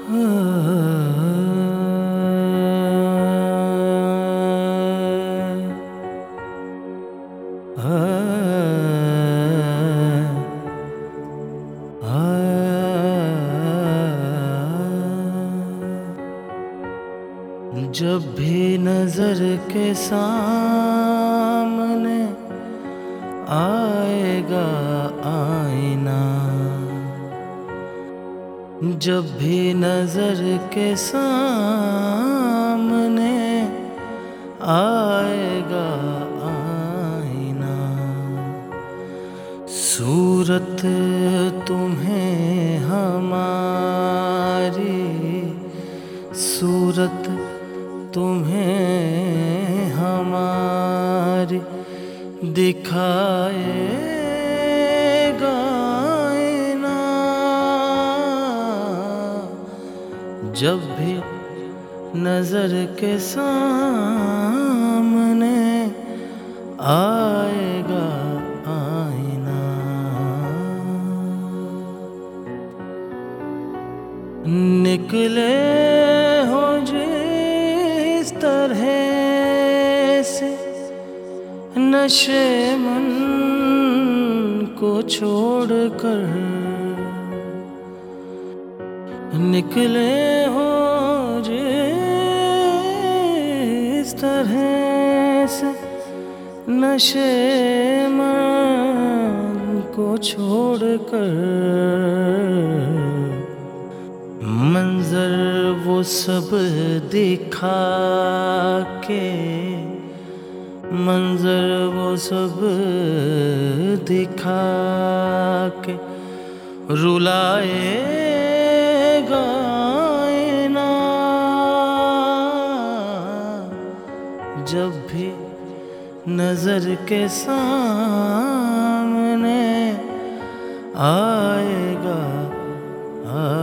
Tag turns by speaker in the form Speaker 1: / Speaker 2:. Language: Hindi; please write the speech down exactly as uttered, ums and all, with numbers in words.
Speaker 1: जब भी नजर के सामने आएगा आईना, जब भी नजर के सामने आएगा आईना, सूरत तुम्हें हमारी, सूरत तुम्हें हमारी दिखाएगा आईना। जब भी नजर के सामने आएगा आईना, निकले हो जिस तरह से नशे मन को छोड़कर, निकले हो जिस तरह से नशे मन को छोड़कर, मंजर वो सब दिखा के, मंजर वो सब दिखा के रुलाएगा आईना। जब भी नजर के सामने आएगा